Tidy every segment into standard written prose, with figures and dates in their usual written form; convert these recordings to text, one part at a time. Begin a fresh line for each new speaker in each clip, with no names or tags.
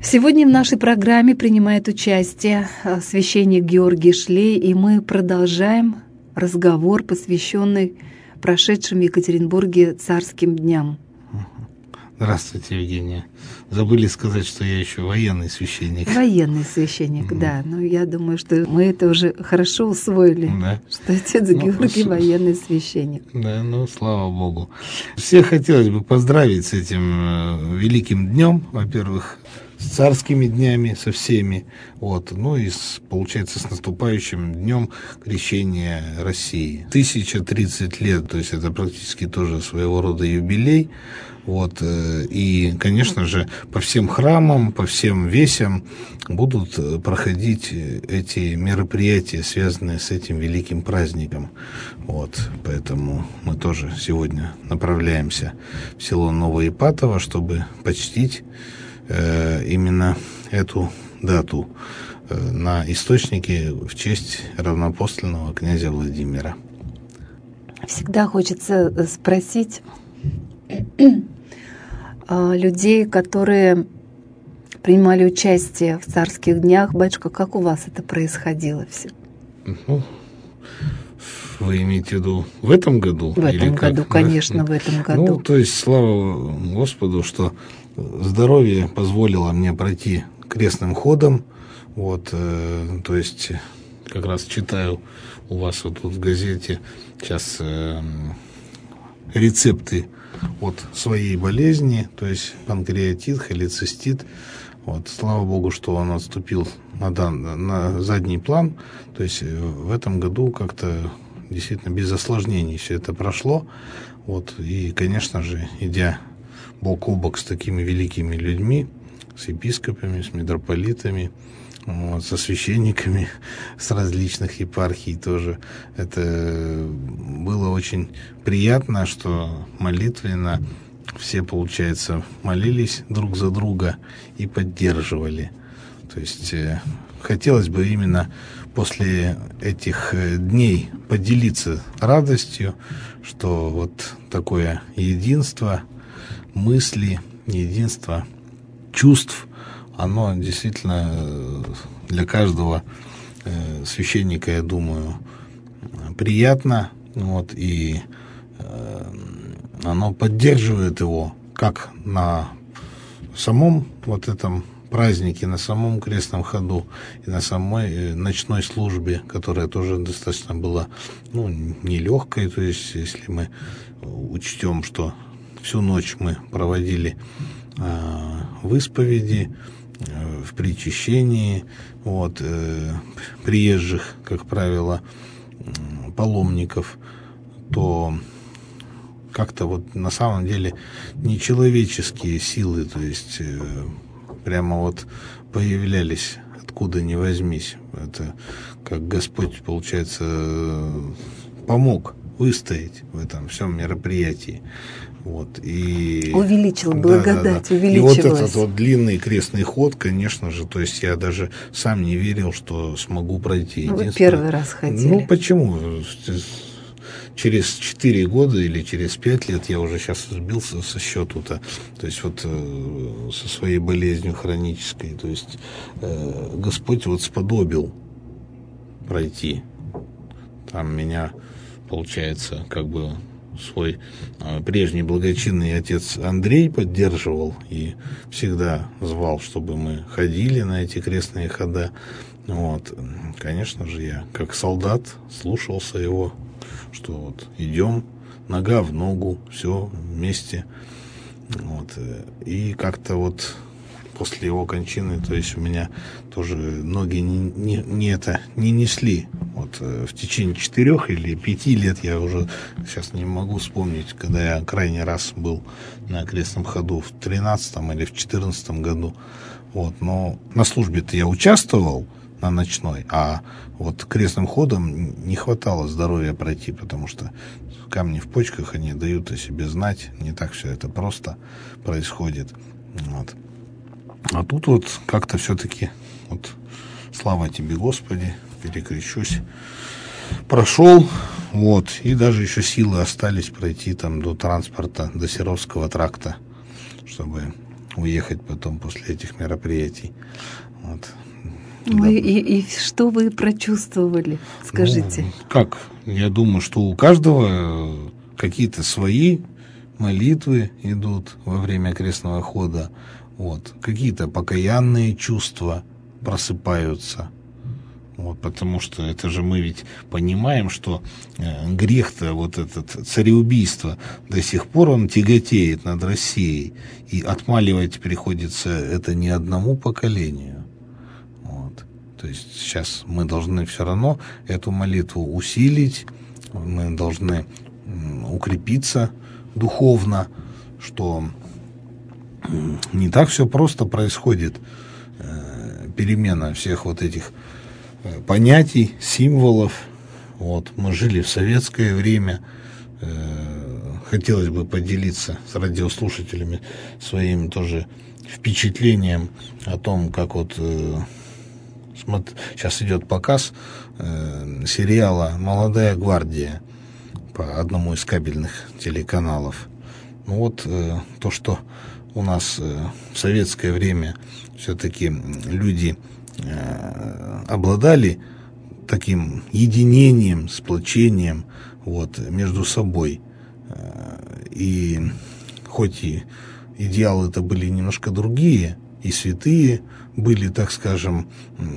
Сегодня в нашей программе принимает участие священник Георгий Шлей, и мы продолжаем разговор, посвященный прошедшим в Екатеринбурге царским дням.
Здравствуйте, Евгения. Забыли сказать, что я еще военный священник.
Военный священник, да. Но я думаю, что мы это уже хорошо усвоили,
да.
Что отец Георгий военный священник.
Да, слава Богу. Всех хотелось бы поздравить с этим великим днем, во-первых, с царскими днями, со всеми, и получается, с наступающим днем крещения России. 1030 лет, то есть это практически тоже своего рода юбилей. И, конечно же, по всем храмам, по всем весям будут проходить эти мероприятия, связанные с этим великим праздником. Поэтому мы тоже сегодня направляемся в село Новоипатово, чтобы почтить именно эту дату на источнике в честь равноапостольного князя Владимира.
Всегда хочется спросить людей, которые принимали участие в царских днях. Батюшка, как у вас это происходило все?
Вы имеете в виду в этом году?
В этом году, конечно, в этом году.
То есть, слава Господу, что здоровье позволило мне пройти крестным ходом. То есть, как раз читаю у вас тут в газете сейчас рецепты от своей болезни, то есть панкреатит, холецистит. Слава Богу, что он отступил на задний план. То есть в этом году как-то действительно без осложнений все это прошло. И, конечно же, идя бок о бок с такими великими людьми, с епископами, с митрополитами, со священниками с различных епархий тоже. Это было очень приятно, что молитвенно все, получается, молились друг за друга и поддерживали. То есть хотелось бы именно после этих дней поделиться радостью, что такое единство мысли, единство чувств, оно действительно для каждого священника, я думаю, приятно, и оно поддерживает его как на самом этом празднике, на самом крестном ходу и на самой ночной службе, которая тоже достаточно была, нелегкой. То есть, если мы учтем, что всю ночь мы проводили в исповеди, в причащении, приезжих, как правило, паломников, то как-то на самом деле нечеловеческие силы, то есть прямо появлялись откуда ни возьмись. Это как Господь, получается, помог выстоять в этом всем мероприятии. И
увеличил благодать,
да.
увеличилась.
И этот длинный крестный ход, конечно же, то есть я даже сам не верил, что смогу пройти.
Вы первый раз ходили.
Почему? Через 4 года или через 5 лет я уже сейчас сбился со счету-то. То есть со своей болезнью хронической. То есть Господь сподобил пройти. Там меня, получается, свой прежний благочинный отец Андрей поддерживал и всегда звал, чтобы мы ходили на эти крестные хода. Конечно же, я как солдат слушался его, что идем, нога в ногу, все вместе. И как-то после его кончины, то есть у меня тоже ноги не несли. В течение 4 или 5 лет, я уже сейчас не могу вспомнить, когда я крайний раз был на крестном ходу, в 13 или в 14 году. Но на службе-то я участвовал на ночной, а крестным ходом не хватало здоровья пройти, потому что камни в почках, они дают о себе знать, не так все это просто происходит. А тут как-то все-таки, слава тебе, Господи, перекрещусь, прошел, и даже еще силы остались пройти до транспорта, до Серовского тракта, чтобы уехать потом после этих мероприятий. Вот.
И что вы прочувствовали, скажите?
Ну, как? Я думаю, что у каждого какие-то свои молитвы идут во время крестного хода. Вот. Какие-то покаянные чувства просыпаются. Вот, потому что это же мы ведь понимаем, что грех-то, вот этот цареубийство, до сих пор он тяготеет над Россией. И отмаливать приходится это не одному поколению. Вот. То есть сейчас мы должны все равно эту молитву усилить, мы должны укрепиться духовно, что не так все просто происходит, перемена всех вот этих понятий, символов. Вот. Мы жили в советское время. Хотелось бы поделиться с радиослушателями своим тоже впечатлением о том, как вот сейчас идет показ сериала «Молодая гвардия» по одному из кабельных телеканалов. Ну вот то, что у нас в советское время все-таки люди обладали таким единением, сплочением вот, между собой. И хоть и идеалы это были немножко другие, и святые были, так скажем,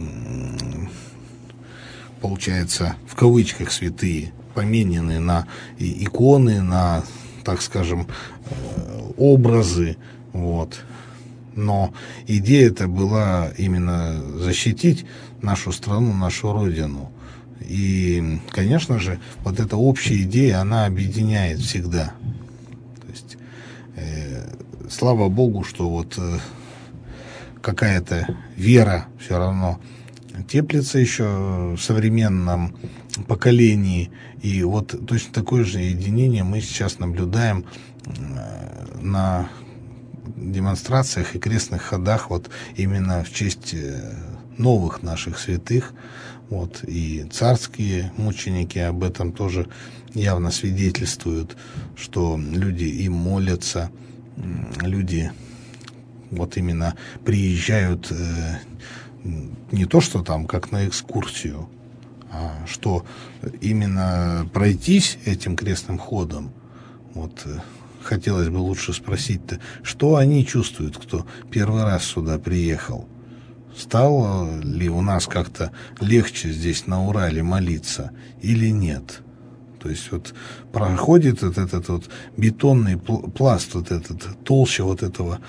получается, в кавычках святые, поменены на иконы, на, так скажем, образы, вот. Но идея-то была именно защитить нашу страну, нашу родину. И, конечно же, вот эта общая идея, она объединяет всегда. То есть, слава Богу, что вот какая-то вера все равно теплится еще в современном поколении. И вот точно такое же единение мы сейчас наблюдаем на демонстрациях и крестных ходах вот именно в честь новых наших святых. Вот, и царские мученики об этом тоже явно свидетельствуют, что люди им молятся, люди вот именно приезжают не то, что там как на экскурсию, а что именно пройтись этим крестным ходом. Вот хотелось бы лучше спросить-то, что они чувствуют, кто первый раз сюда приехал? Стало ли у нас как-то легче здесь на Урале молиться или нет? То есть вот проходит вот этот вот бетонный пласт, вот этот, толща вот этого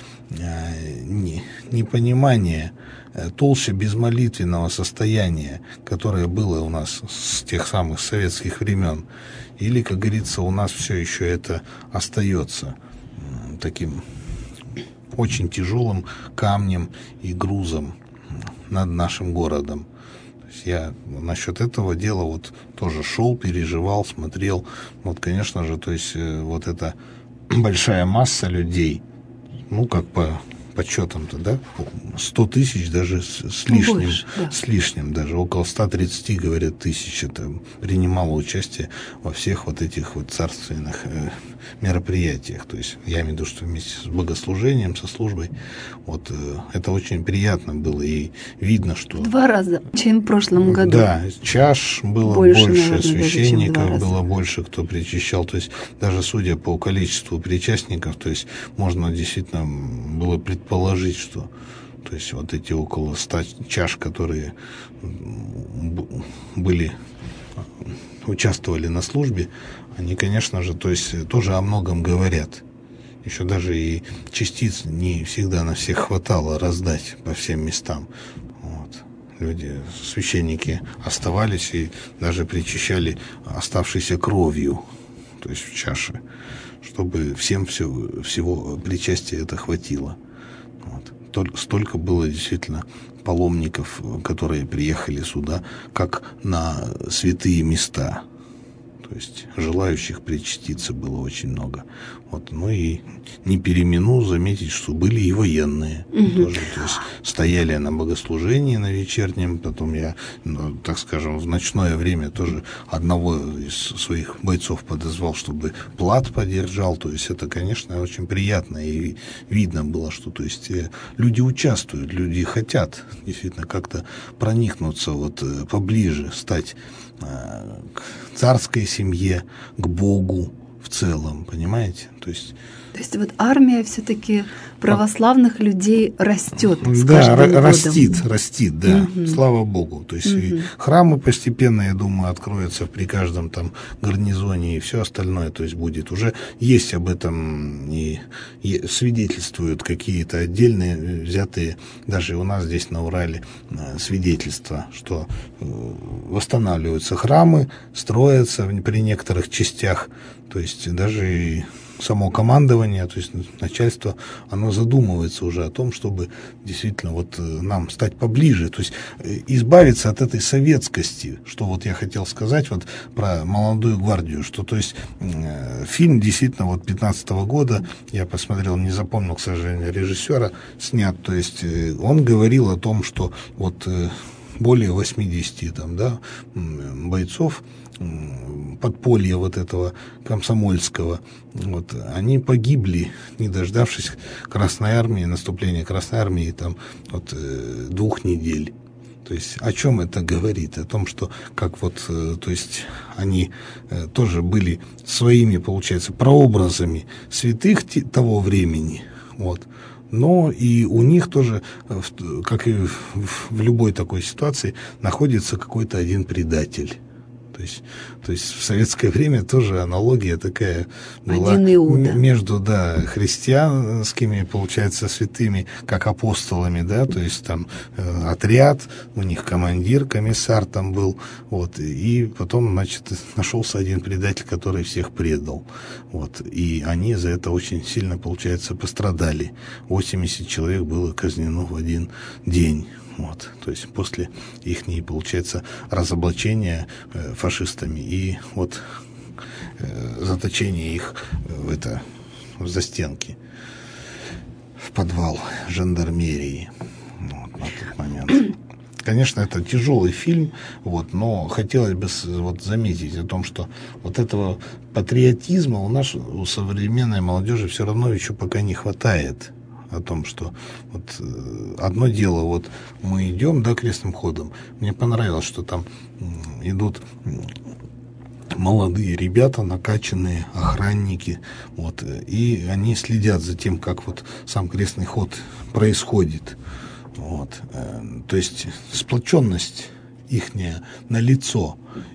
непонимания, толща безмолитвенного состояния, которое было у нас с тех самых советских времен. Или, как говорится, у нас все еще это остается таким очень тяжелым камнем и грузом над нашим городом. То есть я насчет этого дела вот тоже шел, переживал, смотрел. Вот, конечно же, то есть вот эта большая масса людей, ну, как по подсчетам-то, да, 100 тысяч даже с лишним, больше, да. С лишним даже, около 130, говорят, тысяч это принимало участие во всех вот этих вот царственных мероприятиях. То есть я имею в виду, что вместе с богослужением, со службой, вот это очень приятно было, и видно, что...
2 раза, чем в прошлом году.
Да, чаш было больше, наверное, священников было больше, кто причащал, то есть даже судя по количеству причастников, то есть можно действительно было предположить, что то есть вот эти около 100 чаш, которые участвовали на службе, они, конечно же, то есть тоже о многом говорят. Еще даже и частиц не всегда на всех хватало раздать по всем местам. Вот. Люди, священники оставались и даже причащали оставшейся кровью, то есть в чаше, чтобы всем всего причастия это хватило. Вот. Столько было действительно паломников, которые приехали сюда, как на святые места. То То есть желающих причаститься было очень много. Вот. Ну и не перемену заметить, что были и военные тоже. То есть стояли на богослужении на вечернем. Потом я, так скажем, в ночное время тоже одного из своих бойцов подозвал, чтобы плат подержал. То есть это, конечно, очень приятно. И видно было, что то есть, люди участвуют, люди хотят действительно как-то проникнуться вот поближе, стать к царской семье, к Богу в целом, понимаете? То есть
вот армия все-таки православных людей растет с
да,
каждым годом.
растит, да, слава Богу. То есть и храмы постепенно, я думаю, откроются при каждом там гарнизоне и все остальное, то есть будет. Уже есть об этом и свидетельствуют какие-то отдельные взятые, даже у нас здесь на Урале, свидетельства, что восстанавливаются храмы, строятся при некоторых частях, то есть даже и само командование, то есть начальство, оно задумывается уже о том, чтобы действительно вот нам стать поближе, то есть избавиться от этой советскости, что вот я хотел сказать вот про молодую гвардию, что то есть фильм действительно вот 15-го года, я посмотрел, не запомнил, к сожалению, режиссера, снят, то есть он говорил о том, что вот более 80 там, да, бойцов подполья вот этого комсомольского, вот, они погибли, не дождавшись Красной Армии, наступления Красной Армии там вот 2 недель. То есть о чем это говорит? О том, что как вот, то есть они тоже были своими, получается, прообразами святых того времени, вот. Но и у них тоже, как и в любой такой ситуации, находится какой-то один предатель. То есть в советское время тоже аналогия такая была между, да, христианскими, получается, святыми, как апостолами, да, то есть там отряд, у них командир, комиссар там был, вот, и потом, значит, нашелся один предатель, который всех предал, вот, и они за это очень сильно, получается, пострадали. 80 человек было казнено в один день. Вот, то есть после их, получается, разоблачения фашистами и вот заточения их в застенки, в подвал жандармерии, вот, на тот момент. Конечно, это тяжелый фильм, вот, но хотелось бы вот заметить о том, что вот этого патриотизма у современной молодежи все равно еще пока не хватает. О том, что вот одно дело, вот мы идем, да, крестным ходом. Мне понравилось, что там идут молодые ребята, накачанные охранники, вот, и они следят за тем, как вот сам крестный ход происходит. Вот, то есть сплоченность ихняя налицо.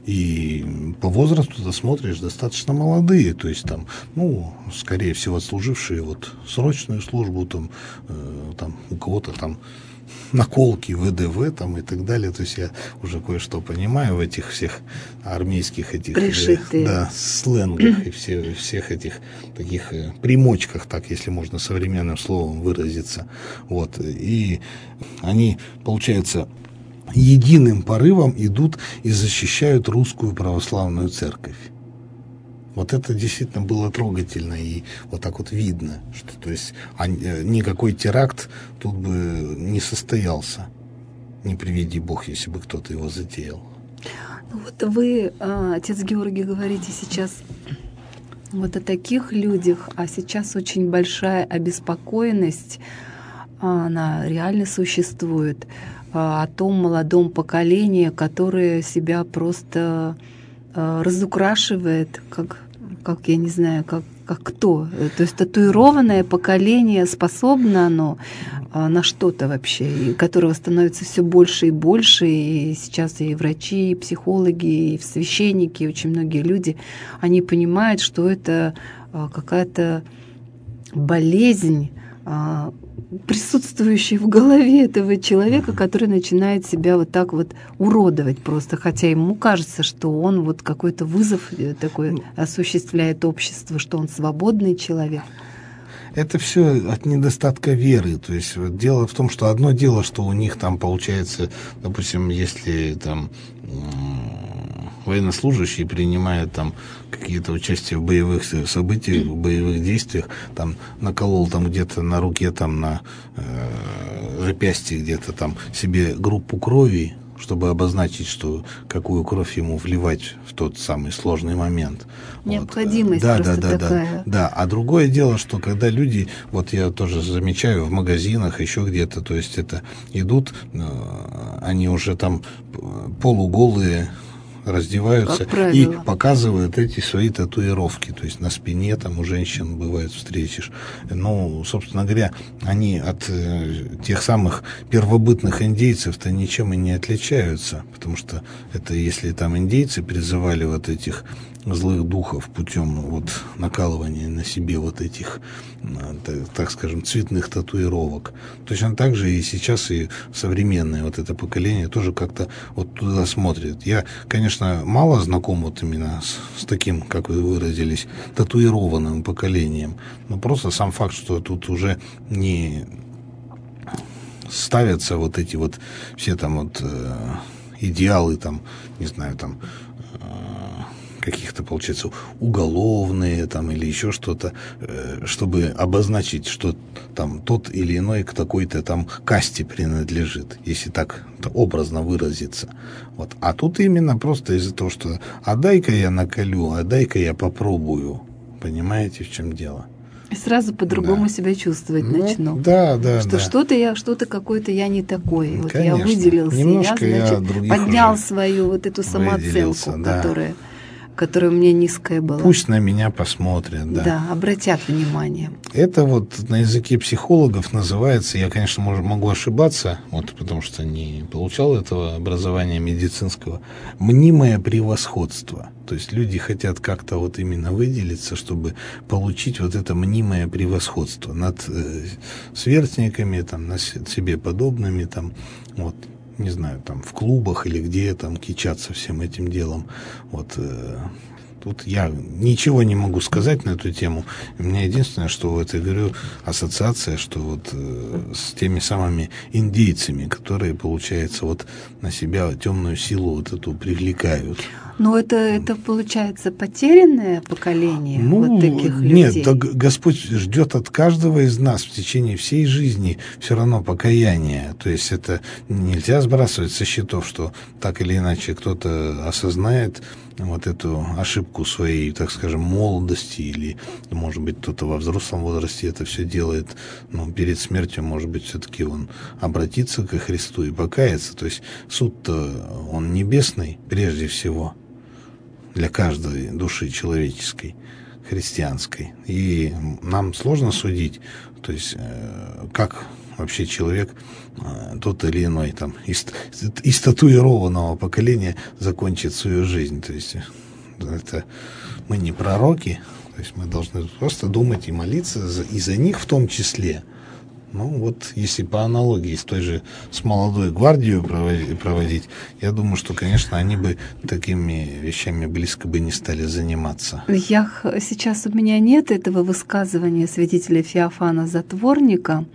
И по возрасту ты смотришь, достаточно молодые, то есть там, ну, скорее всего, отслужившие вот срочную службу, там у кого-то там наколки, ВДВ там и так далее. То есть я уже кое-что понимаю в этих всех армейских этих сленгах и всех этих таких примочках, так, если можно современным словом выразиться. Вот. И они, получается, единым порывом идут и защищают русскую православную церковь. Вот это действительно было трогательно и вот так вот видно, что то есть никакой теракт тут бы не состоялся. Не приведи Бог, если бы кто-то его затеял.
Ну вот вы, отец Георгий, говорите сейчас вот о таких людях, а сейчас очень большая обеспокоенность, она реально существует, о том молодом поколении, которое себя просто разукрашивает, как я не знаю, как кто. То есть татуированное поколение, способно оно на что-то вообще, и которого становится все больше и больше, и сейчас и врачи, и психологи, и священники, и очень многие люди, они понимают, что это какая-то болезнь, присутствующий в голове этого человека, который начинает себя вот так вот уродовать просто, хотя ему кажется, что он вот какой-то вызов такой осуществляет обществу, что он свободный человек.
Это все от недостатка веры. То есть вот дело в том, что одно дело, что у них там получается, допустим, если там военнослужащий принимает там какие-то участия в боевых событиях, в боевых действиях, там наколол там где-то на руке, там на запястье где-то там себе группу крови, чтобы обозначить, что какую кровь ему вливать в тот самый сложный момент.
Необходимость
вот.
просто
да,
такая.
Да, а другое дело, что когда люди, вот я тоже замечаю в магазинах, еще где-то, то есть это идут, они уже там полуголые, раздеваются и показывают эти свои татуировки. То есть на спине там у женщин бывает встретишь. Ну, собственно говоря, они от тех самых первобытных индейцев-то ничем и не отличаются. Потому что это если там индейцы призывали вот этих злых духов путем вот накалывания на себе вот этих, так скажем, цветных татуировок. Точно так же и сейчас и современное вот это поколение тоже как-то вот туда смотрит. Я, конечно, мало знаком вот именно с таким, как вы выразились, татуированным поколением, но просто сам факт, что тут уже не ставятся вот эти вот все там вот идеалы там, не знаю, там каких-то, получается, уголовные там или еще что-то, чтобы обозначить, что там тот или иной к такой-то там касте принадлежит, если так образно выразиться. Вот. А тут именно просто из-за того, что а дай-ка я наколю, а дай-ка я попробую. Понимаете, в чем дело?
И сразу по-другому себя чувствовать начну.
Да.
Что-то какой-то я не такой. Вот
конечно.
Я выделился,
немножко
я поднял свою вот эту самооценку, которая у меня низкая была.
Пусть на меня посмотрят, да.
Да, обратят внимание.
Это вот на языке психологов называется, я, конечно, могу ошибаться, вот, потому что не получал этого образования медицинского, мнимое превосходство. То есть люди хотят как-то вот именно выделиться, чтобы получить вот это мнимое превосходство над сверстниками, там, над себе подобными, там, вот. Не знаю, там в клубах или где там кичаться всем этим делом. Вот тут я ничего не могу сказать на эту тему. У меня единственное, что вот я говорю, ассоциация, что вот с теми самыми индейцами, которые, получается, вот на себя темную силу вот эту привлекают.
Но это получается потерянное поколение вот таких людей?
Нет, да, Господь ждет от каждого из нас в течение всей жизни все равно покаяния. То есть это нельзя сбрасывать со счетов, что так или иначе кто-то осознает вот эту ошибку своей, так скажем, молодости, или, может быть, кто-то во взрослом возрасте это все делает, но перед смертью, может быть, все-таки он обратится ко Христу и покаяться. То есть суд-то он небесный прежде всего для каждой души человеческой, христианской. И нам сложно судить, то есть как вообще человек, тот или иной там из татуированного поколения закончит свою жизнь. То есть это мы не пророки, то есть мы должны просто думать и молиться и за них в том числе. Ну вот, если по аналогии с той же, с молодой гвардией проводить, я думаю, что, конечно, они бы такими вещами близко бы не стали заниматься.
Сейчас у меня нет этого высказывания святителя Феофана Затворника.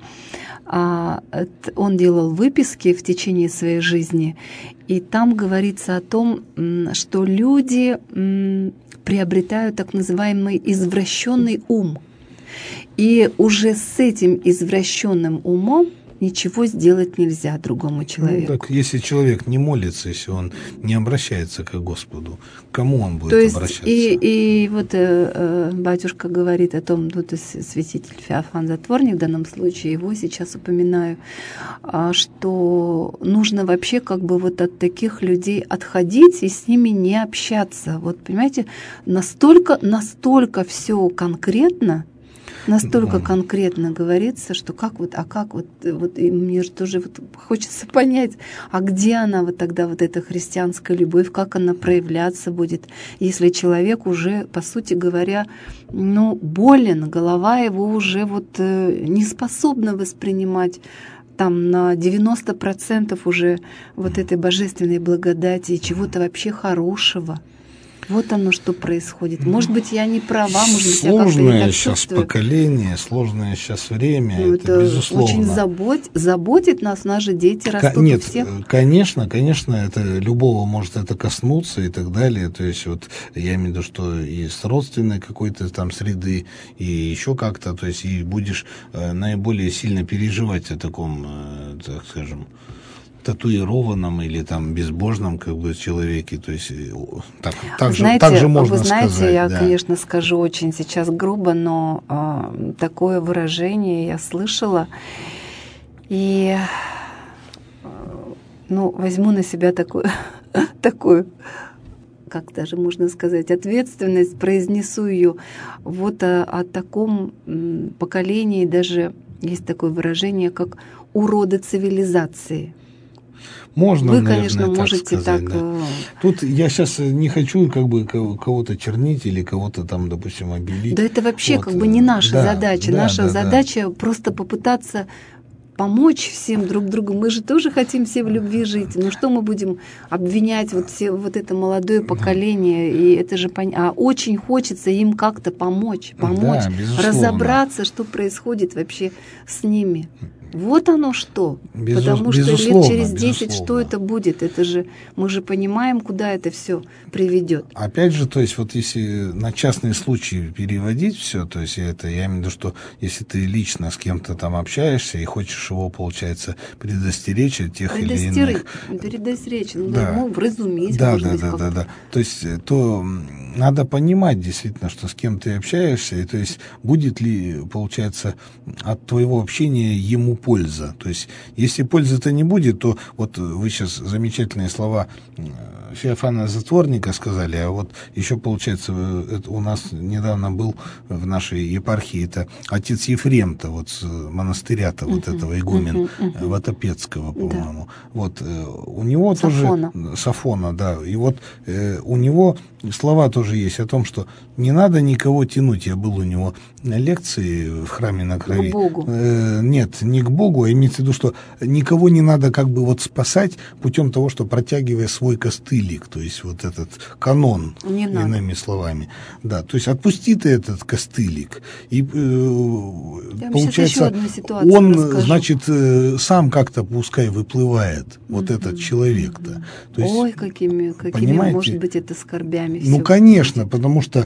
Он делал выписки в течение своей жизни, и там говорится о том, что люди приобретают так называемый извращенный ум. И уже с этим извращенным умом ничего сделать нельзя другому человеку.
Ну, так если человек не молится, если он не обращается к Господу, к кому он будет обращаться?
И вот батюшка говорит о том, тут святитель Феофан Затворник в данном случае, его сейчас упоминаю, что нужно вообще как бы вот от таких людей отходить и с ними не общаться. Вот понимаете, настолько все конкретно, настолько конкретно говорится, что как и мне же тоже вот хочется понять, а где она вот тогда, вот эта христианская любовь, как она проявляться будет, если человек уже, по сути говоря, болен, голова его уже вот не способна воспринимать там на 90% уже вот этой божественной благодати и чего-то вообще хорошего. Вот оно что происходит. Может быть, я не права, может быть, я как-то не
Сложное
так
сейчас
чувствую.
поколение, сложное сейчас время,
Ну,
это безусловно.
очень заботит нас, наши дети растут у
Нет,
всех.
конечно, это любого может это коснуться и так далее. То есть вот я имею в виду, что и с родственной какой-то там среды, и еще как-то, то есть и будешь наиболее сильно переживать о таком, так скажем, татуированном или там безбожном как бы человеке, то есть так же можно
вы знаете,
сказать.
я,
да.
конечно, скажу очень сейчас грубо, но такое выражение я слышала, и возьму на себя такую, как даже можно сказать, ответственность, произнесу ее. Вот о таком поколении даже есть такое выражение, как уроды цивилизации.
Можно,
вы,
наверное,
конечно, можете
сказать,
так...
Да. Тут я сейчас не хочу как бы кого-то чернить или кого-то там, допустим, обелить.
Да это вообще
вот.
как бы не наша задача. Наша задача просто попытаться помочь всем друг другу. Мы же тоже хотим все в любви жить. Но что мы будем обвинять вот это молодое поколение? И это же а очень хочется им как-то помочь,
Да,
разобраться, что происходит вообще с ними. Вот оно что. Потому что лет через 10 что это будет? Это же мы же понимаем, куда это все приведет.
Опять же, то есть вот если на частные случаи переводить все, то есть я имею в виду, что если ты лично с кем-то там общаешься и хочешь его, получается, предостеречь от тех или иных...
Предостеречь, вразумить, может быть.
Да. То есть то надо понимать действительно, что с кем ты общаешься, и то есть будет ли, получается, от твоего общения ему польза. То есть если пользы-то не будет, то вот вы сейчас замечательные слова Феофана Затворника сказали, а вот еще, получается, это у нас недавно был в нашей епархии, это отец Ефрем-то, вот с монастыря-то, вот этого игумен Ватопецкого, по-моему. Да. Вот у него
Сафона.
тоже... Сафона, да. И вот у него слова тоже есть о том, что не надо никого тянуть. Я был у него на лекции в храме на Крови.
К Богу.
Нет, не к Богу, а имеется в виду, что никого не надо как бы вот спасать путем того, что протягивая свой костылик, то есть вот этот канон, иными словами. Да, то есть отпусти ты этот костылик, и получается, он, значит, сам как-то пускай выплывает, вот этот человек-то. То есть,
ой, какими может быть, это скорбями.
Ну, конечно, потому что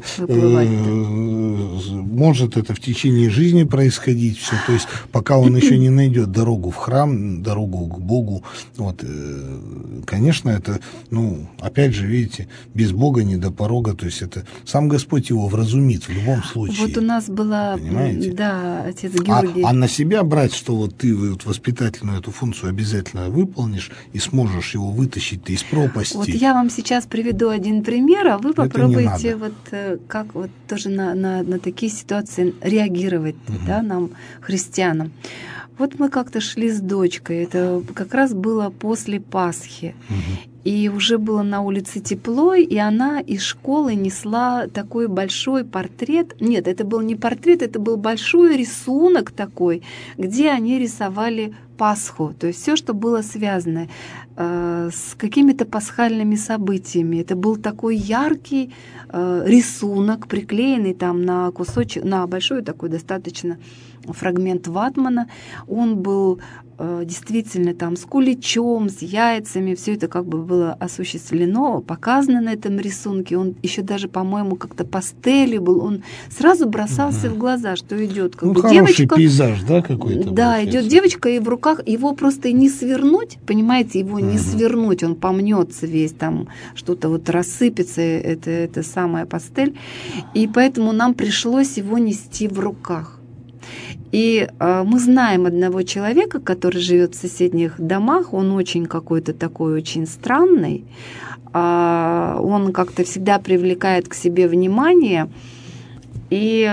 может это в течение жизни происходить все, то есть пока он еще не найдет дорогу в храм, дорогу к Богу, вот, конечно, это, опять же, видите, без Бога не до порога, то есть это сам Господь его вразумит в любом случае.
Вот у нас была,
понимаете?
Да, отец Георгий.
А на себя брать, что вот ты вот воспитательную эту функцию обязательно выполнишь и сможешь его вытащить из пропасти.
Вот я вам сейчас приведу один пример, а вы попробуйте как вот тоже на такие ситуации реагировать, да, нам, христианам. Вот мы как-то шли с дочкой, это как раз было после Пасхи, и уже было на улице тепло, и она из школы несла такой большой портрет. Нет, это был не портрет, это был большой рисунок такой, где они рисовали Пасху, то есть все, что было связано с какими-то пасхальными событиями. Это был такой яркий рисунок, приклеенный там на кусочек, на большой такой достаточно фрагмент ватмана. Он был действительно там с куличом, с яйцами, все это как бы было осуществлено, показано на этом рисунке. Он еще даже, по-моему, как-то пастелью был. Он сразу бросался в глаза, что идет как бы
хороший
девочка.
Пейзаж, да, какой-то?
Да, идет девочка, и в руках его просто не свернуть, понимаете, его не свернуть, он помнется весь, там что-то вот рассыпется, это самая пастель. И поэтому нам пришлось его нести в руках. И мы знаем одного человека, который живет в соседних домах, он очень какой-то такой очень странный, он как-то всегда привлекает к себе внимание, и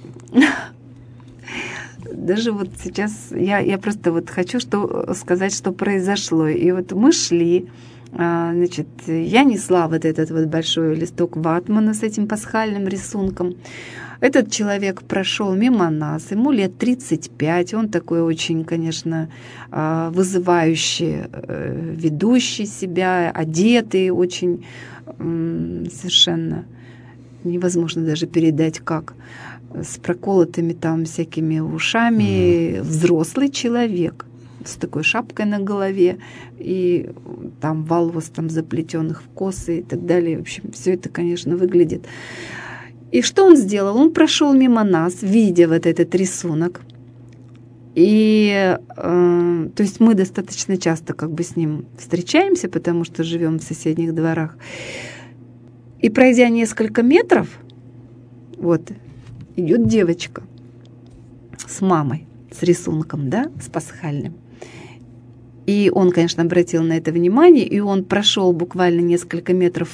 даже вот сейчас я просто вот хочу сказать, что произошло. И вот мы шли, Значит, я несла вот этот вот большой листок ватмана с этим пасхальным рисунком. Этот человек прошел мимо нас, ему лет 35, он такой очень, конечно, вызывающий, ведущий себя, одетый, очень совершенно невозможно даже передать как, с проколотыми там всякими ушами, взрослый человек с такой шапкой на голове и там волос там заплетенных в косы и так далее. В общем, все это, конечно, выглядит. И что он сделал? Он прошел мимо нас, видя вот этот рисунок. И то есть мы достаточно часто как бы с ним встречаемся, потому что живем в соседних дворах. И пройдя несколько метров, вот идет девочка с мамой, с рисунком, да, с пасхальным. И он, конечно, обратил на это внимание, и он прошел буквально несколько метров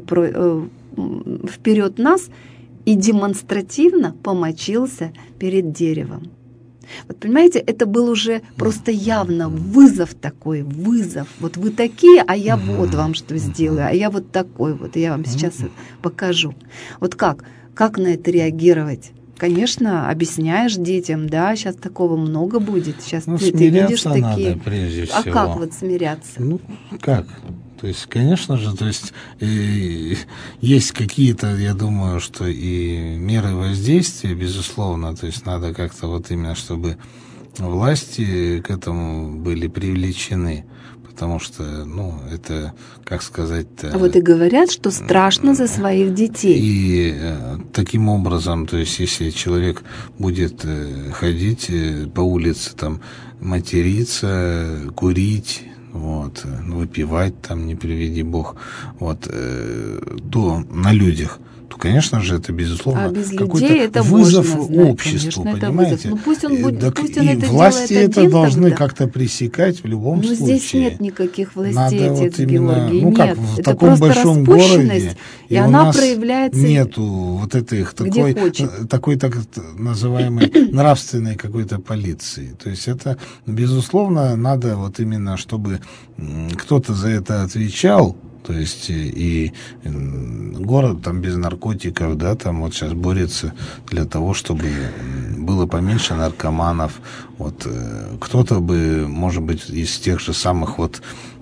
вперед нас и демонстративно помочился перед деревом. Вот понимаете, это был уже просто явно вызов такой, вызов. Вот вы такие, а я вот вам что сделаю, а я вот такой вот, я вам сейчас покажу. Вот как на это реагировать? Конечно, объясняешь детям, да, сейчас такого много будет, сейчас ты видишь такие.
Надо, прежде всего.
А как вот смиряться?
Ну, как? То есть, конечно же, то есть есть какие-то, я думаю, что и меры воздействия, безусловно, то есть надо как-то вот именно, чтобы власти к этому были привлечены, потому что, ну, это, как сказать-то...
А вот и говорят, что страшно за своих детей.
И таким образом, то есть если человек будет ходить по улице, там, материться, курить, вот, выпивать там, не приведи бог, вот, то на людях, то, конечно же, это, безусловно, какой-то это вызов обществу, конечно, понимаете?
Ну, пусть он будет, пусть он
и
это
власти
делает
это должны
тогда
как-то пресекать в любом случае.
Но здесь нет никаких властей,
Надо
отец
вот именно,
Георгий,
ну, как
нет.
в
Это
таком
просто
большом городе,
и она
у нас
проявляется
нету вот этой такой так называемой нравственной какой-то полиции. То есть это, безусловно, надо вот именно, чтобы кто-то за это отвечал. То есть и город там без наркотиков, да, там вот сейчас борется для того, чтобы было поменьше наркоманов. Вот кто-то бы, может быть, из тех же самых вот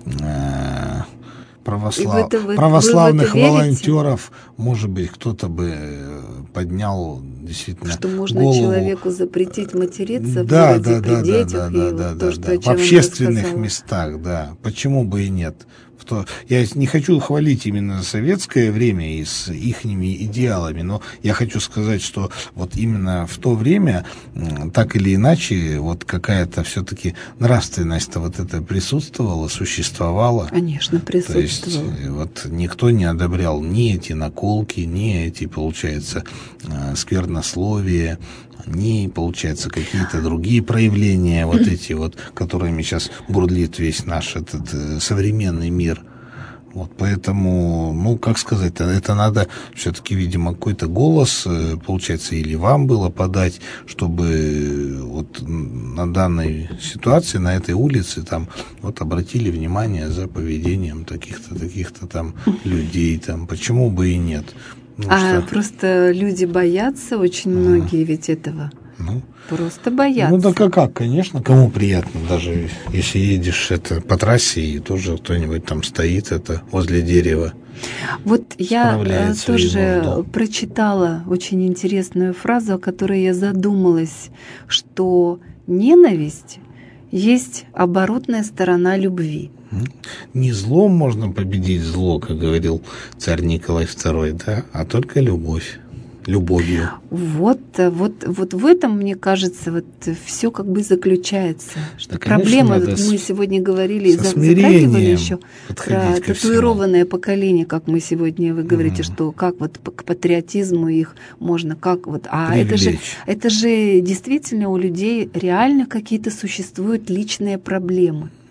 православных волонтеров, может быть, кто-то бы поднял действительно
что можно
голову.
Человеку запретить материться в детях
в общественных местах, да. Почему бы и нет? Я не хочу хвалить именно советское время и с ихними идеалами, но я хочу сказать, что вот именно в то время так или иначе вот какая-то все-таки нравственность-то вот это присутствовала, существовала.
Конечно, присутствовала.
То есть вот никто не одобрял ни эти наколки, ни эти, получается, сквернословия, ни, получается, какие-то другие проявления, вот эти вот, которыми сейчас бурлит весь наш этот современный мир. Вот поэтому, ну, как сказать, это надо все-таки, видимо, какой-то голос, получается, или вам было подать, чтобы вот на данной ситуации, на этой улице, там, вот обратили внимание за поведением таких-то там людей, там, почему бы и нет.
Просто люди боятся, очень многие ведь этого. Просто боятся.
Ну да как, конечно, кому приятно, даже если едешь по трассе и тоже кто-нибудь там стоит возле дерева.
Вот я тоже прочитала очень интересную фразу, о которой я задумалась, что ненависть есть оборотная сторона любви.
Не злом можно победить зло, как говорил царь Николай II, да, а только любовь. Любовью. Вот в этом, мне кажется, вот все как бы заключается. Что проблема, вот мы сегодня говорили, затрагивали еще про татуированное поколение, как мы сегодня, вы говорите, что как вот к патриотизму их можно, как вот, это же действительно у людей реально какие-то существуют личные проблемы.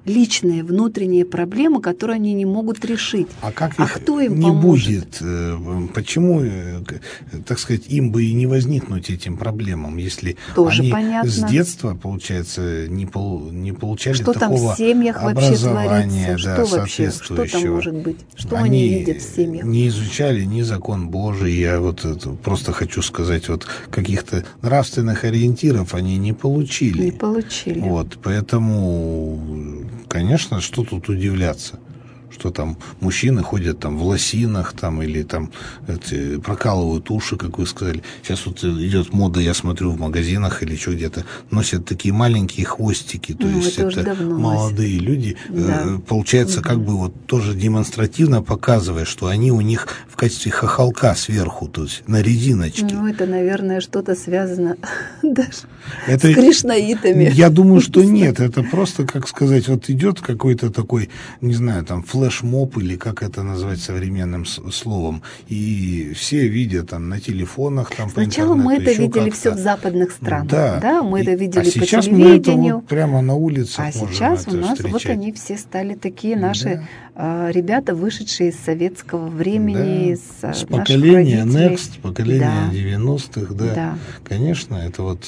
личные, внутренние проблемы, которые они не могут решить.
А как их
кто им
не
поможет?
будет? Почему, так сказать, им бы и не возникнуть этим проблемам, если
Тоже
они
понятно.
с детства, получается, не получали
что
такого
там в семьях вообще
образования,
творится?
да,
Что вообще? Что там
соответствующего?
может быть? Что они видят в семьях?
Не изучали ни закон Божий. Я вот это просто хочу сказать, вот каких-то нравственных ориентиров они не получили.
Не получили.
Вот, поэтому, конечно, что тут удивляться? Что там мужчины ходят там в лосинах там, или там прокалывают уши, как вы сказали. Сейчас вот идет мода, я смотрю в магазинах или что где-то, носят такие маленькие хвостики. То есть это молодые люди. Да. Получается, как бы вот тоже демонстративно показывая, что они у них в качестве хохолка сверху, то есть на резиночке.
Ну, это, наверное, что-то связано даже с кришнаитами.
Я думаю, что нет. Это просто, как сказать, вот идет какой-то такой, не знаю, там, флешмоб, или как это назвать современным словом, и все видят там на телефонах, там
сначала
по интернету,
мы это видели
как-то.
Все в западных странах,
да,
мы это видели по
сейчас
телевидению.
Мы это вот прямо на улицах можем
сейчас
это
у нас
встречать.
вот они все стали такие наши ребята, вышедшие из советского времени,
с поколения Next, поколения 90-х,
да.
Конечно, это вот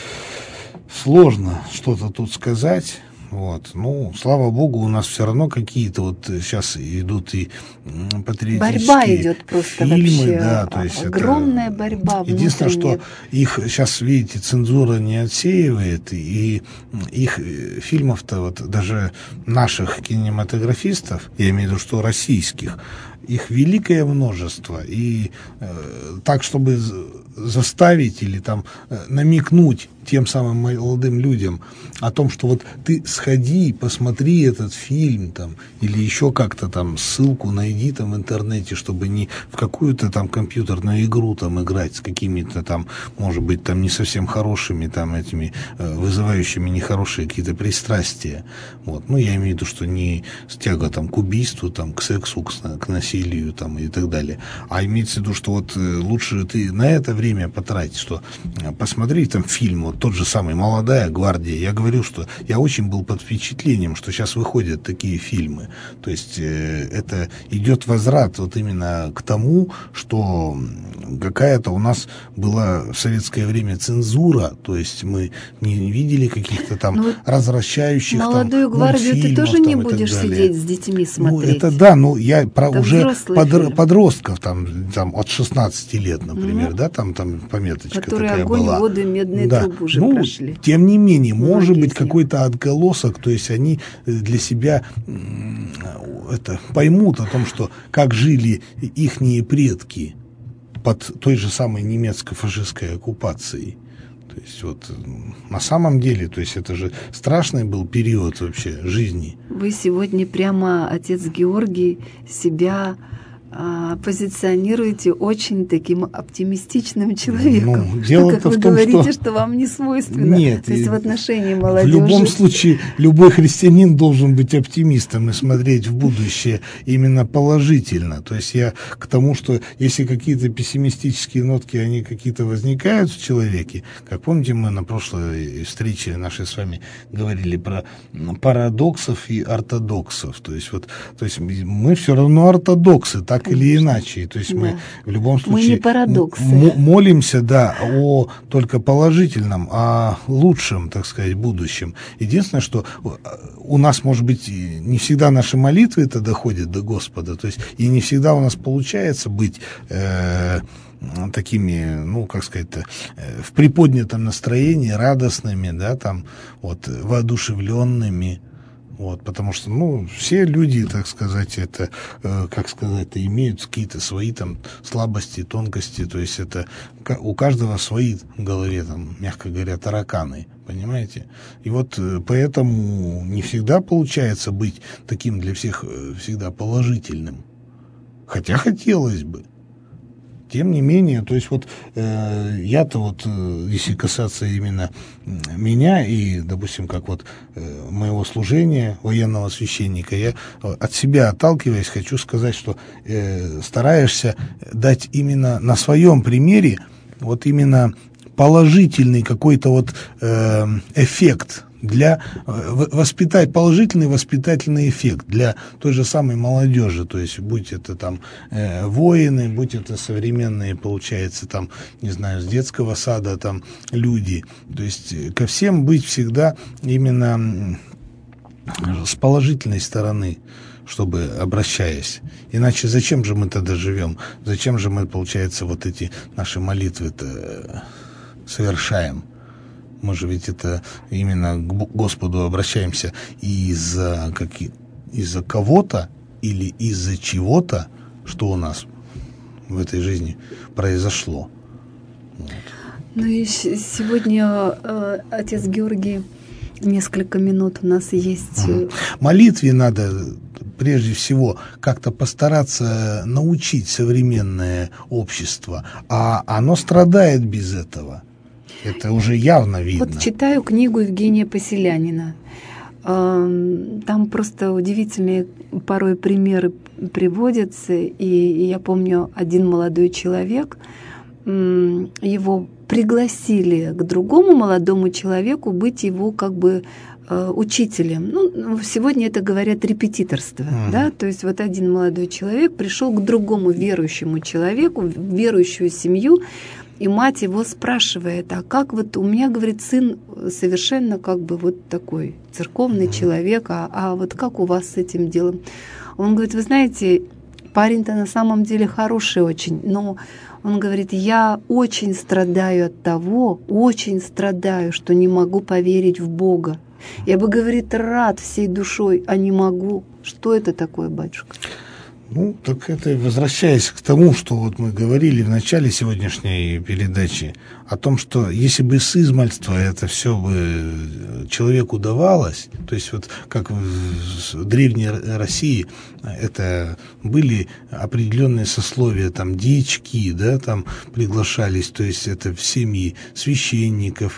сложно что-то тут сказать. Вот. Ну, слава богу, у нас все равно какие-то вот сейчас идут и патриотические
борьба идет просто
фильмы,
вообще.
Да, то есть
огромная борьба внутренняя.
Единственное, что их сейчас, видите, цензура не отсеивает, и их фильмов-то, вот даже наших кинематографистов, я имею в виду, что российских, их великое множество, и так, чтобы заставить или там намекнуть тем самым молодым людям о том, что вот ты сходи, посмотри этот фильм там, или еще как-то там ссылку найди там в интернете, чтобы не в какую-то там компьютерную игру там играть с какими-то там, может быть, там не совсем хорошими там этими, вызывающими нехорошие какие-то пристрастия. Вот. Ну, я имею в виду, что не тяга там к убийству, там, к сексу, к насилию там и так далее. А имеется в виду, что вот лучше ты на это время потратить, что посмотри там фильм, вот тот же самый «Молодая гвардия». Я говорю, что я очень был под впечатлением, что сейчас выходят такие фильмы. То есть это идет возврат вот именно к тому, что какая-то у нас была в советское время цензура, то есть мы не видели каких-то там развращающих
«Молодую
там
гвардию» ты тоже не будешь сидеть с детьми смотреть.
Ну, это да, ну я про
это
уже подростков там от 16 лет, например, да, там пометочка
которые
такая
огонь,
была.
Воду и медные трубы уже прошли.
Тем не менее, может быть какой-то отголосок, то есть они для себя это поймут о том, что как жили ихние предки под той же самой немецко-фашистской оккупацией. То есть вот на самом деле, то есть это же страшный был период вообще жизни.
Вы сегодня прямо, отец Георгий, себя позиционируете очень таким оптимистичным человеком.
Ну, дело-то
как вы
в том,
говорите, что вам не свойственно.
Нет,
то есть в отношении молодежи.
В любом случае, любой христианин должен быть оптимистом и смотреть в будущее именно положительно. То есть я к тому, что если какие-то пессимистические нотки, они какие-то возникают в человеке, как помните, мы на прошлой встрече нашей с вами говорили про парадоксов и ортодоксов. То есть мы все равно ортодоксы, так или иначе. То есть мы в любом случае
мы не парадоксы.
Молимся, да, о только положительном, о лучшем, так сказать, будущем. Единственное, что у нас, может быть, не всегда наши молитвы это доходят до Господа, то есть и не всегда у нас получается быть такими, ну, как сказать, в приподнятом настроении, радостными, да, там, вот, воодушевленными. Вот, потому что, ну, все люди, так сказать, это, как сказать, имеют какие-то свои там слабости, тонкости, то есть это у каждого свои в голове, там, мягко говоря, тараканы, понимаете? И вот поэтому не всегда получается быть таким для всех всегда положительным, хотя хотелось бы. Тем не менее, то есть вот я-то вот, если касаться именно меня и, допустим, как вот моего служения военного священника, я от себя отталкиваясь хочу сказать, что стараешься дать именно на своем примере вот именно положительный какой-то вот эффект для положительный воспитательный эффект для той же самой молодежи, то есть будь это там воины, будь это современные, получается, там, не знаю, с детского сада там люди, то есть ко всем быть всегда именно с положительной стороны, чтобы обращаясь. Иначе зачем же мы тогда живем? Зачем же мы, получается, вот эти наши молитвы-то совершаем? Мы же ведь это именно к Господу обращаемся из-за кого-то или из-за чего-то, что у нас в этой жизни произошло. Вот.
Ну и сегодня, отец Георгий, несколько минут у нас есть.
Молитве надо прежде всего как-то постараться научить современное общество, а оно страдает без этого. Это уже явно видно.
Вот читаю книгу Евгения Поселянина. Там просто удивительные порой примеры приводятся. И я помню, один молодой человек, его пригласили к другому молодому человеку быть его как бы учителем. Ну, сегодня это говорят репетиторство, да, то есть вот один молодой человек пришел к другому верующему человеку, в верующую семью, и мать его спрашивает: а как вот у меня, говорит, сын совершенно как бы вот такой церковный человек, а вот как у вас с этим делом? Он говорит: вы знаете, парень-то на самом деле хороший очень, но он говорит: я очень страдаю от того, очень страдаю, что не могу поверить в Бога. Я бы, говорит, рад всей душой, а не могу. Что это такое, батюшка?
Ну, так это, возвращаясь к тому, что вот мы говорили в начале сегодняшней передачи, о том, что если бы с измальства это все бы человеку давалось, то есть вот как в Древней России это были определенные сословия, там дьячки, да, там приглашались, то есть это в семьи священников,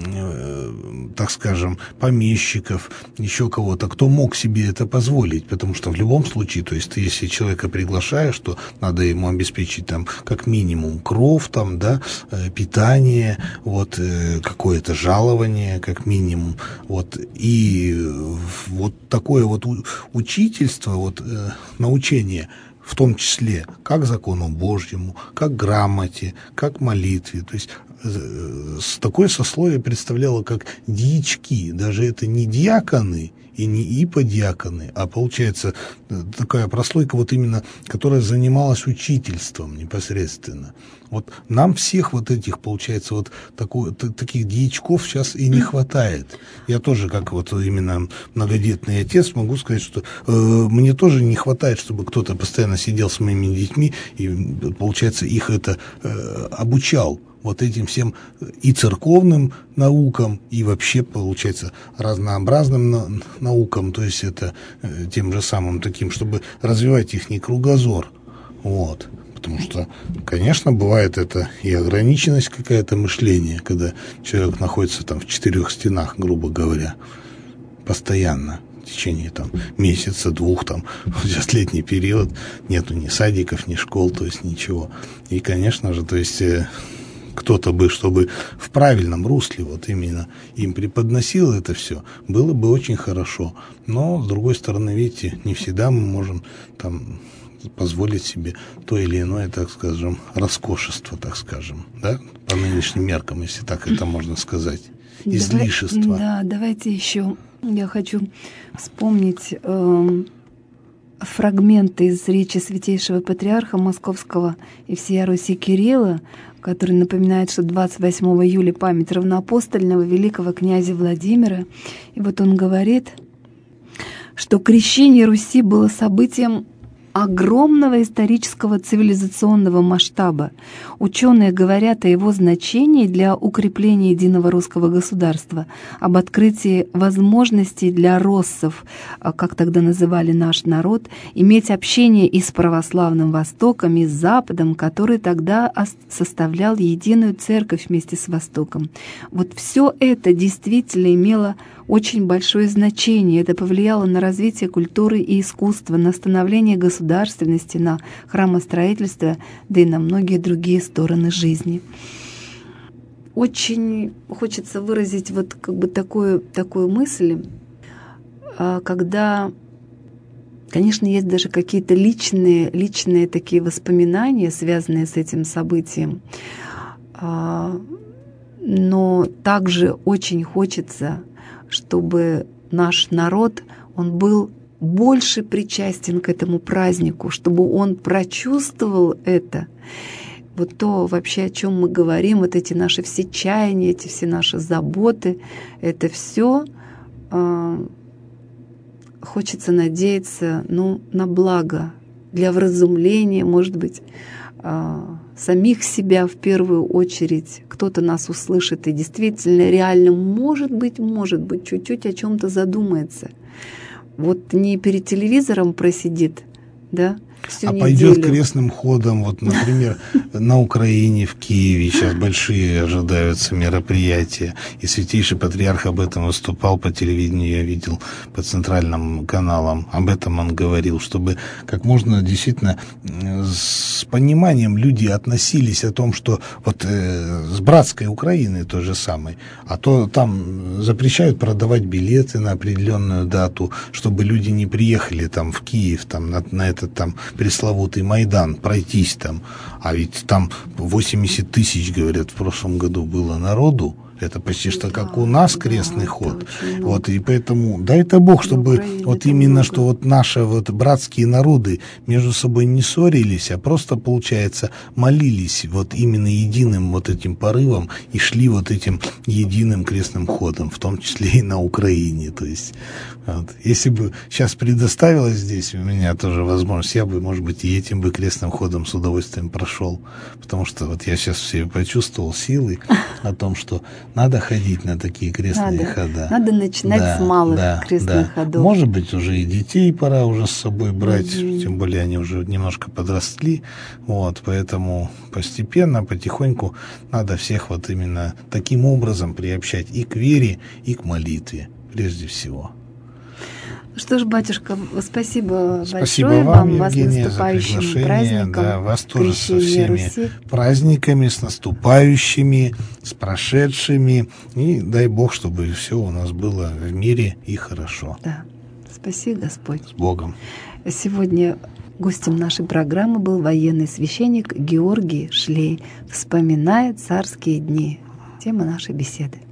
так скажем, помещиков, еще кого-то, кто мог себе это позволить, потому что в любом случае, то есть ты, если человека приглашаешь, то надо ему обеспечить там как минимум кров, там, да, питание, вот, какое-то жалование, как минимум, вот, и вот такое вот учительство, вот, научение, в том числе как закону Божьему, как грамоте, как молитве, то есть такое сословие представляло как дьячки, даже это не диаконы и не иподиаконы, а получается такая прослойка вот именно, которая занималась учительством непосредственно. Вот нам всех вот этих, получается, вот таких дьячков сейчас и не хватает. Я тоже, как вот именно многодетный отец, могу сказать, что мне тоже не хватает, чтобы кто-то постоянно сидел с моими детьми и, получается, их это обучал вот этим всем и церковным наукам, и вообще, получается, разнообразным наукам, то есть это тем же самым таким, чтобы развивать их кругозор, вот. Потому что, конечно, бывает это и ограниченность какая-то мышления, когда человек находится там в 4 стенах, грубо говоря, постоянно, в течение там месяца, 2, там, сейчас летний период, нету ни садиков, ни школ, то есть ничего. И, конечно же, то есть кто-то бы, чтобы в правильном русле вот именно им преподносил это все, было бы очень хорошо. Но, с другой стороны, видите, не всегда мы можем там позволить себе то или иное, так скажем, роскошество, так скажем, да, по нынешним меркам, если так это можно сказать, излишество.
Да, давайте еще я хочу вспомнить фрагменты из речи Святейшего Патриарха Московского и всея Руси Кирилла, который напоминает, что 28 июля память равноапостольного великого князя Владимира. И вот он говорит, что крещение Руси было событием огромного исторического цивилизационного масштаба. Ученые говорят о его значении для укрепления единого русского государства, об открытии возможностей для россов, как тогда называли наш народ, иметь общение и с православным Востоком, и с Западом, который тогда составлял единую церковь вместе с Востоком. Вот все это действительно имело очень большое значение. Это повлияло на развитие культуры и искусства, на становление государственности, на храмостроительство, да и на многие другие стороны жизни. очень хочется выразить вот как бы такую мысль, когда, конечно, есть даже какие-то личные такие воспоминания, связанные с этим событием, но также очень хочется, чтобы наш народ, он был больше причастен к этому празднику, чтобы он прочувствовал это. Вот то вообще, о чем мы говорим, вот эти наши все чаяния, эти все наши заботы, это все хочется надеяться, на благо, для вразумления, может быть, самих себя в первую очередь. Кто-то нас услышит и действительно, реально, может быть, чуть-чуть о чем-то задумается. Вот не перед телевизором просидит, да, всю неделю.
Пойдет крестным ходом, вот, например, на Украине, в Киеве сейчас большие ожидаются мероприятия, и Святейший Патриарх об этом выступал по телевидению, я видел по центральным каналам, об этом он говорил, чтобы как можно действительно с пониманием люди относились о том, что вот с братской Украины той же самой, а то там запрещают продавать билеты на определенную дату, чтобы люди не приехали там в Киев там на этот там пресловутый Майдан пройтись там, а ведь там 80 тысяч, говорят, в прошлом году было народу. Это почти что как у нас крестный ход. Вот, и поэтому дай-то Бог, чтобы вот именно, что вот наши вот братские народы между собой не ссорились, а просто, получается, молились вот именно единым вот этим порывом и шли вот этим единым крестным ходом, в том числе и на Украине. То есть, вот, если бы сейчас предоставилось здесь у меня тоже возможность, я бы, может быть, и этим бы крестным ходом с удовольствием прошел, потому что вот я сейчас все почувствовал силы о том, что надо ходить на такие крестные хода.
Надо начинать с малых крестных ходов.
Может быть, уже и детей пора уже с собой брать, тем более они уже немножко подросли. Вот, поэтому постепенно, потихоньку надо всех вот именно таким образом приобщать и к вере, и к молитве, прежде всего.
Что ж, батюшка, спасибо
большое
вам,
Евгения,
вас с наступающим
за
праздником.
Да, вас тоже со всеми
Руси.
праздниками, с наступающими, с прошедшими. И дай Бог, чтобы все у нас было в мире и хорошо.
Да, спаси Господь.
С Богом.
Сегодня гостем нашей программы был военный священник Георгий Шлей. «Вспоминая царские дни». Тема нашей беседы.